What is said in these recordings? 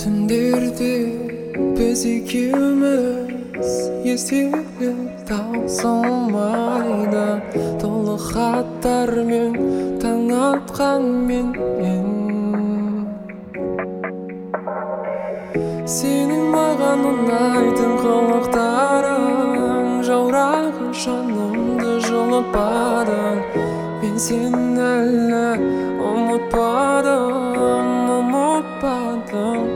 Түндерде біз екеуміз естелік таусылмайды, толы хаттармен таң атқанмен сенің маған ұнайтын қылықтарың жаураған жанымды жылытпадың. Мен сені әлі ұмытпадым.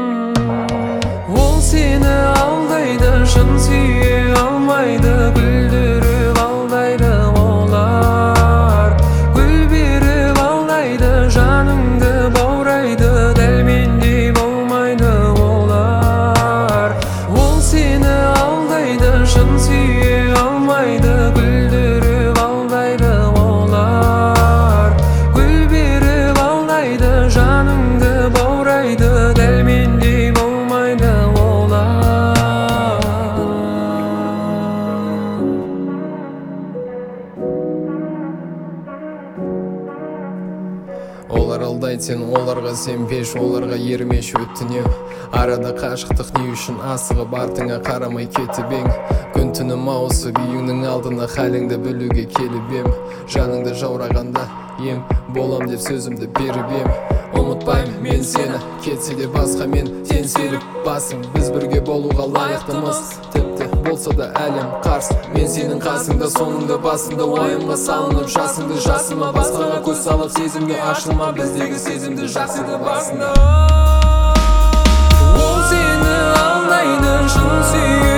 Ол сені алдайды, шын сүйе алмайды, күлдіріп алдайды олар. Гүл беріп алдайды, жаныңды баурайды, дәл мендей болмайды олар. Ол сені алдайды, шын сүйе алмайды, күлдіріп алдайды олар. Гүл беріп алдайды, жаныңды баурайды, дәл мендей болмайды олар. Олар алдайды сен, оларға сенбеш, оларға ермеш өтінем. Арада қашықтық не үшін асығып артыңа қарамай кетіп ең. Күн түнім ауысып үйіңнің алдына халіңді білуге келіп ем. Жаныңды жаурағанда ем болам деп сөзімді беріп ем. Ұмытпаймын мен сені, кетсе де басқа мен теңселіп басым. Біз бірге болуға лайықтымыз, тіпті болса да әлем қарсы. Мен сенің қасыңда, соңыңда, басында уайымға салынып жасыңды жасыма. Басқаға көз салып сезімге ашылма, біздегі сезімді жақсыды басында. Ол сені алдайды, шын сүйе